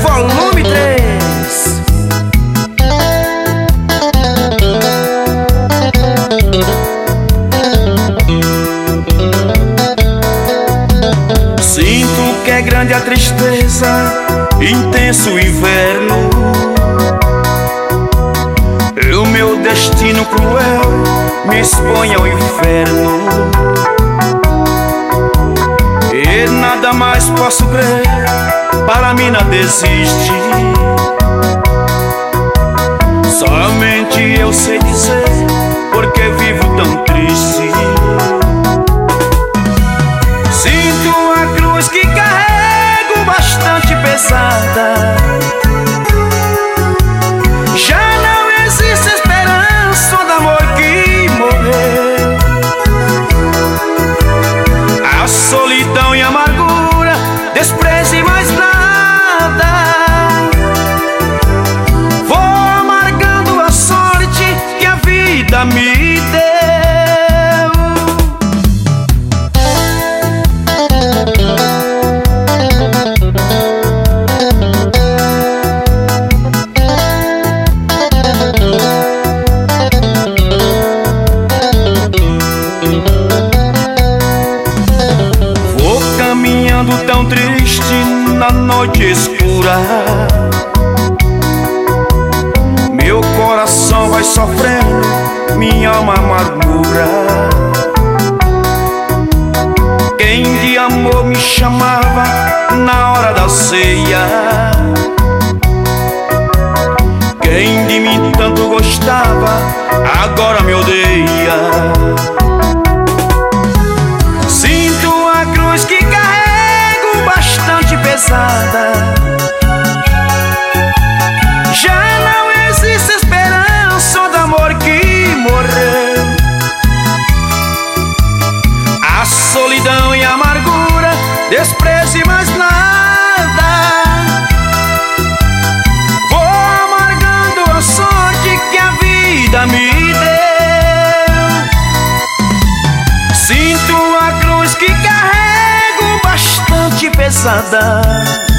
volume 3. Sinto que é grande a tristeza, intenso o inverno, e o meu destino cruel me expõe ao inferno. E nada mais posso crer, para mim nada existe. Somente eu sei dizer porque vivo tão triste. Sinto a cruz que carrego bastante pesada. Já não existe esperança do amor que morreu. A solidão e a amargura, desprezo e mais nada. Vou amargando a sorte que a vida me deu. Vou caminhando tão triste na noite escura. Meu coração vai sofrendo, minha alma amargura. Quem de amor me chamava na hora da ceia, quem de mim tanto gostava, agora me odeia. Sinto a cruz que carrego bastante pesada. Já não existe esperança do amor que morreu. A solidão e a amargura, desprezo e mais nada. Vou amargando a sorte que a vida me deu. Sinto a cruz que carrego bastante pesada.